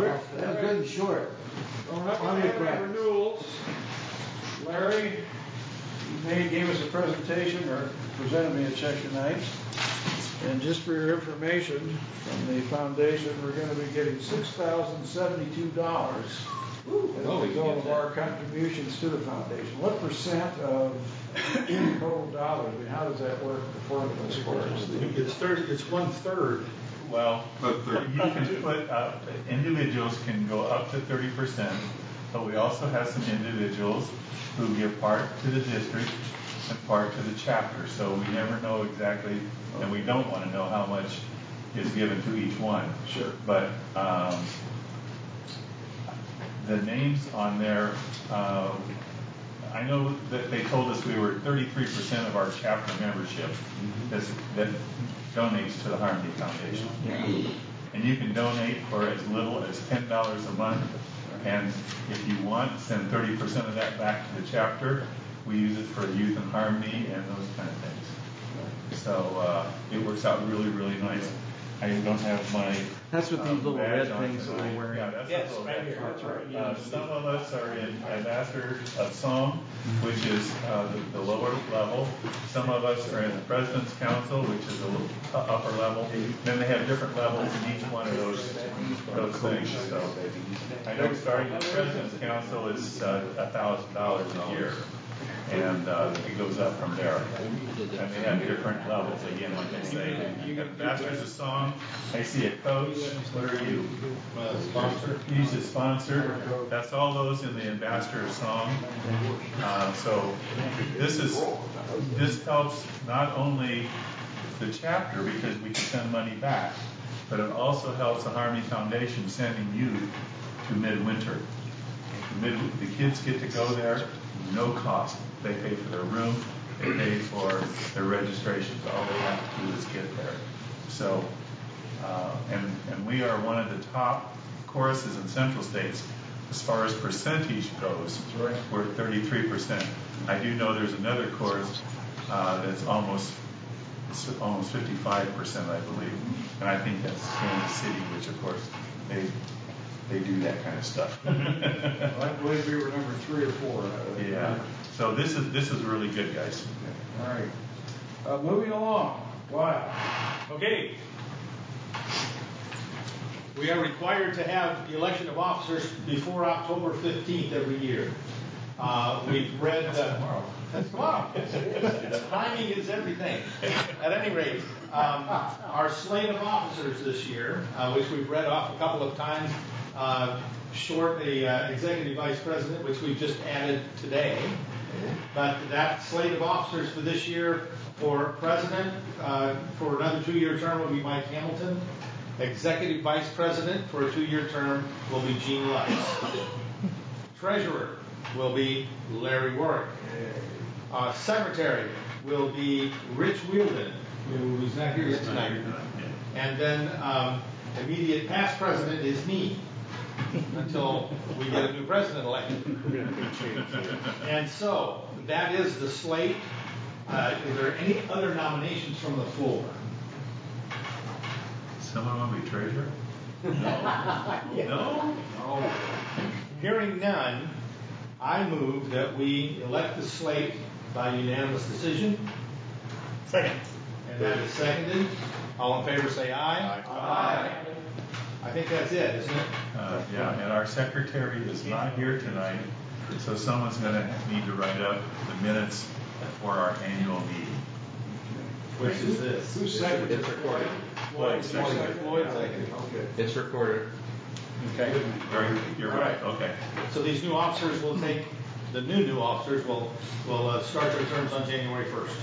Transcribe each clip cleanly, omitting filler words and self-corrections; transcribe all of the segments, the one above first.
That was good and short. Going up on the renewals, Larry gave us a presentation or presented me a check tonight. And just for your information, from the foundation, we're going to be getting $6,072 as a result of our contributions to the foundation. What percent of total dollars? I mean, how does that work? The formula as far as it's 1/3. Well, you can put individuals can go up to 30%, but we also have some individuals who give part to the district and part to the chapter. So we never know exactly, and we don't want to know how much is given to each one. Sure. But the names on there, I know that they told us we were 33% of our chapter membership that donates to the Harmony Foundation. And you can donate for as little as $10 a month. And if you want, send 30% of that back to the chapter. We use it for Youth in Harmony and those kind of things. So it works out really, really nice. I don't have my. That's what these little red things are wearing. Yeah, that's yes, what right here. That's right. some of us are in Ambassadors of Song, which is the lower level. Some of us are in the President's Council, which is a little upper level. Then they have different levels in each one of those things. So I know starting the President's Council is $1,000 a year. And it goes up from there. And they have different levels, again, like I say. Ambassadors of Song, I see a coach. What are you? Sponsor. He's a sponsor. That's all those in the Ambassador of Song. So this helps not only the chapter because we can send money back, but it also helps the Harmony Foundation sending youth to Midwinter. The kids get to go there, no cost. They pay for their room, they pay for their registrations. All they have to do is get there. So, and we are one of the top choruses in Central States as far as percentage goes. We're at 33%. I do know there's another chorus that's almost 55%, I believe, and I think that's Kansas City, which of course they do that kind of stuff. I believe we were number 3 or 4. Yeah. So this is really good, guys. All right. Moving along. Wow. Okay. We are required to have the election of officers before October 15th every year. We've read. That's tomorrow. Timing is everything. At any rate, our slate of officers this year, which we've read off a couple of times, short the executive vice president, which we've just added today. But that slate of officers for this year, for president, for another 2-year term will be Mike Hamilton. Executive vice president for a 2-year term will be Gene Lutz. Treasurer will be Larry Warwick. Secretary will be Rich Wheeldon, who is not here tonight. And then immediate past president is me until we get a new president elected. And so that is the slate. Is there any other nominations from the floor? Someone want to be treasurer? No. Hearing none, I move that we elect the slate by unanimous decision. Second. And that is seconded. All in favor say aye. Aye. I think that's it, isn't it? Yeah, and our secretary is not here tonight, so someone's going to need to write up the minutes for our annual meeting. Which is this? Who's secretary? It's recorded. Floyd seconded. Okay. It's recorded. Okay. You're right. Okay. So these new officers will take, the new officers will start their terms on January 1st.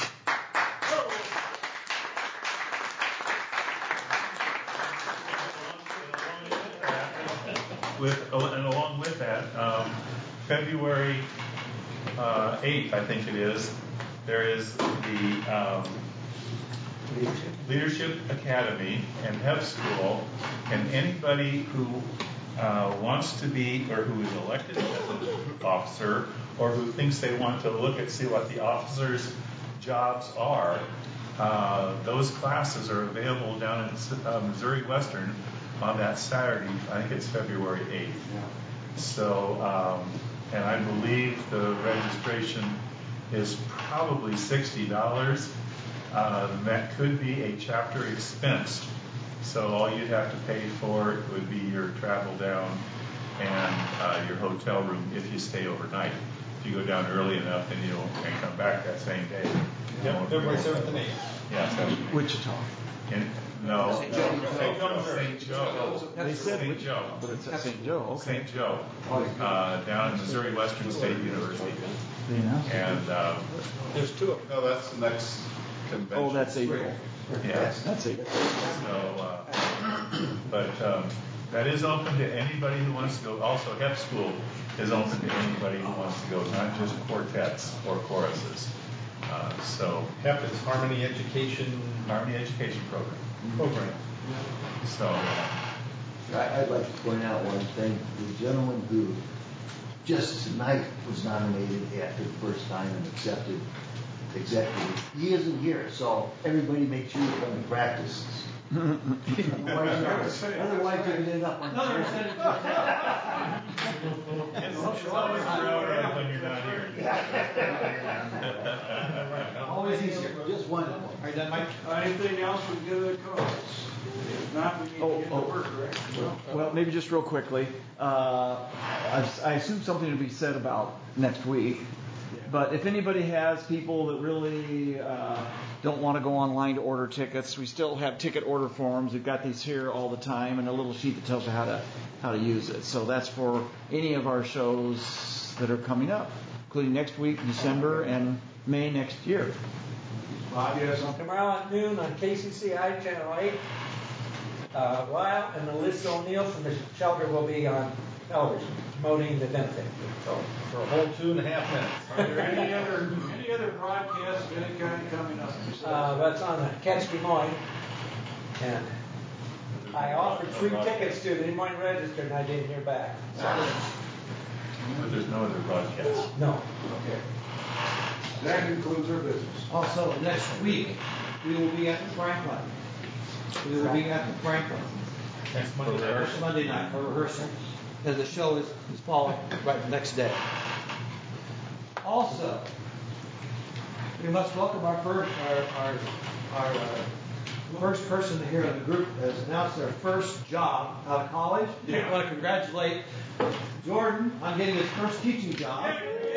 And along with that, February 8th, I think it is, there is the Leadership Academy and HEP School, and anybody who wants to be or who is elected as an officer or who thinks they want to look and see what the officers' jobs are, those classes are available down in Missouri Western on that Saturday. I think it's February 8th. So, and I believe the registration is probably $60. That could be a chapter expense. So all you'd have to pay for it would be your travel down and your hotel room if you stay overnight. If you go down early enough and and come back that same day. Yep, February 7th and 8th. Yeah, so Wichita. no, St. Joe. St. Joe. They said St. Joe. But it's at St. Joe. Okay. St. Joe, down in Missouri Western State University. They announced it. And There's two of them. No, that's the next convention. Oh, that's April. yeah, That's April. so but that is open to anybody who wants to go. Also, HEP School is open to anybody who wants to go, not just quartets or choruses. So HEP is Harmony Education Army Education Program. So I'd like to point out one thing. The gentleman who just tonight was nominated after the first time and accepted executive, he isn't here, so everybody make sure you come to practices. Otherwise you can end up on. it's always railroad when you're not here. Always easier, just one. All right, then, Mike. Anything else we can get to the cause? If not, we need to get to work, right? Well, maybe just real quickly. I assume something to be said about next week. But if anybody has people that really don't want to go online to order tickets, we still have ticket order forms. We've got these here all the time, and a little sheet that tells you how to use it. So that's for any of our shows that are coming up, including next week, December, and May next year. Bob, you have something? Tomorrow at noon on KCCI Channel 8, Lyle and Alyssa O'Neill from the shelter will be on television promoting the benefit. So, for a whole 2.5 minutes. Are there any other broadcasts of any kind coming up? That's on the Catch Des Moines. And I offered free tickets to the Des Moines Register, and I didn't hear back. But there's no other broadcast. No. Okay. That concludes our business. Also, next week, we will be at the Franklin. We will be at the Franklin. Next Monday night. Next Monday night for rehearsal. And the show is following right the next day. Also, we must welcome our first person here in the group has announced their first job out of college. I want to congratulate Jordan on getting his first teaching job.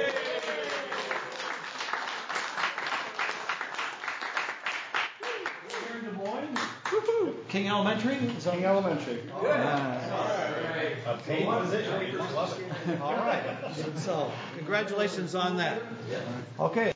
Here in Des Moines. King Elementary? King Elementary. Good. A paid position. Love it. All right. So, congratulations on that. Okay.